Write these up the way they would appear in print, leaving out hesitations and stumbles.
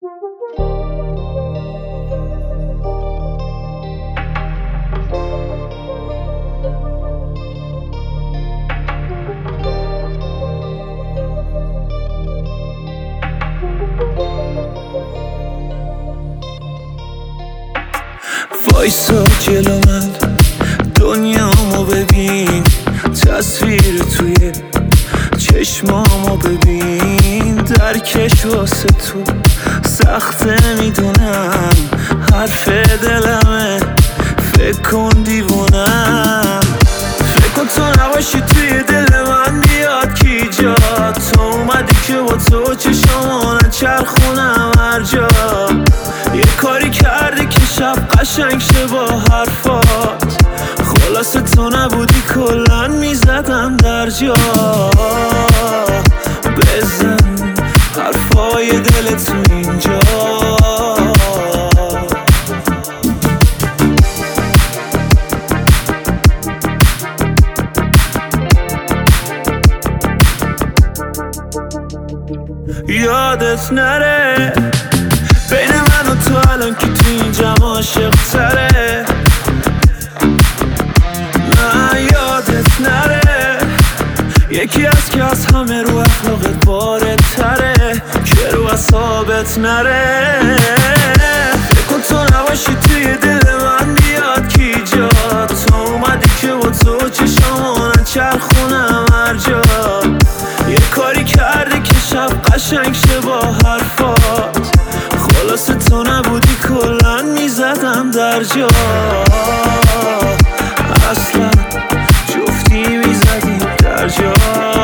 وایسا جلو من، دنیامو ببین، تصویر توی چشمامو ببین. درکش واسه تو سخته میدونم، حرف دلمه، فکر کن دیوونم. فکر کن تو نباشی توی دل من بیاد کی جا. تو اومدی که با تو چشامو نچرخونم هر جا. یه کاری کردی که شب قشنگ شه با حرفات. خلاصه تو نبودی کلن میزدم در جا. بزن حرفای دل تو اینجا. یادت نره بین من و تو الان که تو این جمع عاشق تره. نه یادت نره یکی از که از همه رو اخلاقت باره تره، که رو اصابت نره. فکر کن تو نباشی توی دل من بیاد کی جا. تو اومدی که با تو چشامو نچرخونم هر جا. یه کاری کردی که شب قشنگ شه با حرفات. خلاصه تو نبودی کلن میزدم در جا. اصلا جفتی میزدیم در جا.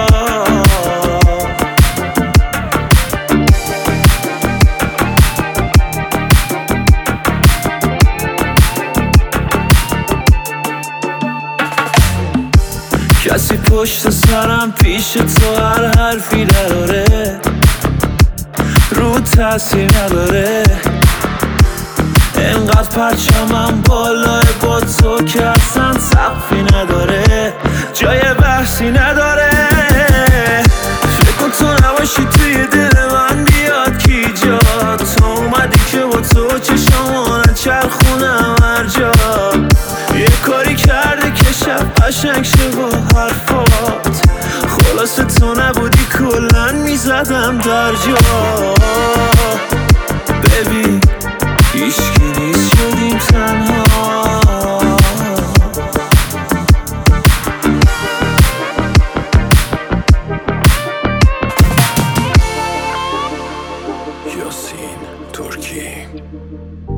کسی پشت سرم پیش تو هر حرفی نداره، رو تاثیر نداره. انقدر پرچمم بالای با تو که اصلا سقفی نداره، جای بحثی نداره. فکر کن تو نباشی توی دل من بیاد کی جا. تو اومدی که با تو چشامو نچرخونم هر جا. یه کاری کردی که شب قشنگ شه با حرفات. خلاصه تو نبودی کلن میزدم در جا. ببین هیچکی نیست شدیم تنها. یاسین ترکی.